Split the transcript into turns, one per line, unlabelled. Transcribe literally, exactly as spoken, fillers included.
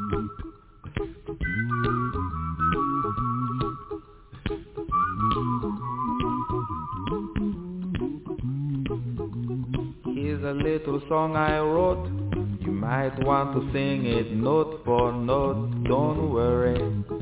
Here's a little song I wrote. You might want to sing it note for note. Don't worry.